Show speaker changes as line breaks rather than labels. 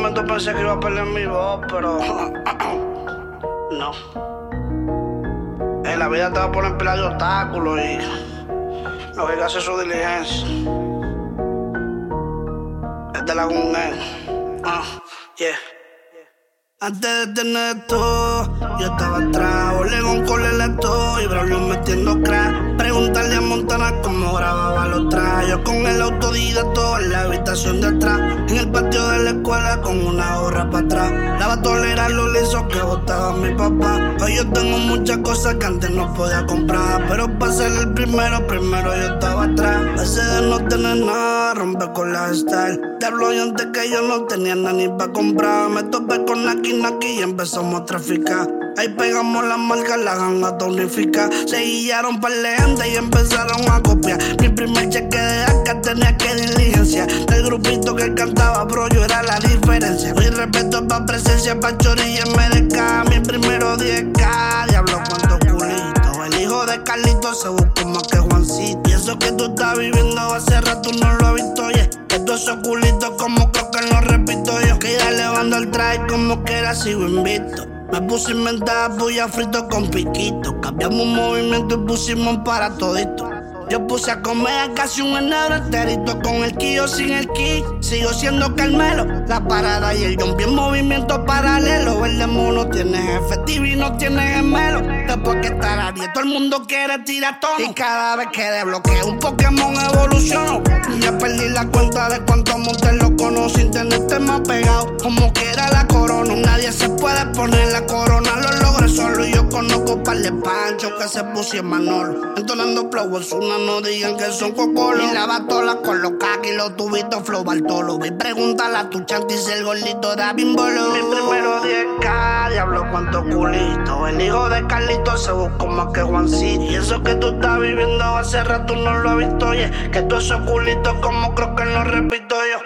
momento pensé que iba a perder mi voz, pero no. En la vida te va a poner en pila de obstáculos y no hay que hacer su diligencia. Es de la Gunel. Yeah. Antes de tener todo, yo estaba atrás. Olegón con el esto y Braulio metiendo crack. Preguntarle a Montana cómo grababa los trajes. Yo con el autodidacto en la habitación de atrás. En el patio de la escuela con una gorra para atrás. La batolera los lisos que botaba mi papá. Hoy yo tengo muchas cosas que antes no podía comprar, pero para ser el primero yo estaba atrás. Ese de no tener nada, romper con la style. Te hablo yo antes que yo no tenía nada ni para comprar. Me topé con Naki y empezamos a traficar. Ahí pegamos las marcas, la ganga tonifica. Se guiaron par de gente y empezaron a copiar. Mi primer cheque de acá tenía que diligencia. Del grupito que cantaba, bro, yo era la diferencia. Mi respeto pa' presencia, pa' chorilla en MDK. Mi primero 10K, diablo cuánto culito. El hijo de Carlito se buscó más que Juancito. Y eso que tú estás viviendo hace rato no lo he visto, yeah. Que todos esos culitos como creo que lo repito yo. Que ya levando el traje como que era sigo invicto. Me puse a inventar puya frito con piquito. Cambiamos un movimiento y pusimos un para todito. Yo puse a comer casi un enero enterito. Con el ki o sin el ki, sigo siendo Carmelo. La parada y el jumpy en movimiento paralelo. El demo no tiene jefe, TV no tiene gemelo. Después que estar a 10, todo el mundo quiere tirar tono. Y cada vez que desbloqueo un Pokémon evoluciono. Ya perdí la cuenta de cuántos montes lo conozco. Internet te más pegado, como que era la corona. Nadie se puede poner la corona, lo logré solo. Y yo conozco par de panchos que se pusieron Manolo. Entonando flow Ozuna, no digan que son cocolos. Y la batola con los caqui, los tubitos flow Bartolo. Y pregúntale a tu chanti si el gordito da bimbolo. Mi primero 10K, diablo cuánto culito. El hijo de Carlito se buscó más que Juancito. Y eso que tú estás viviendo hace rato no lo he visto, yeah. Que todos esos culitos como creo que lo repito yo.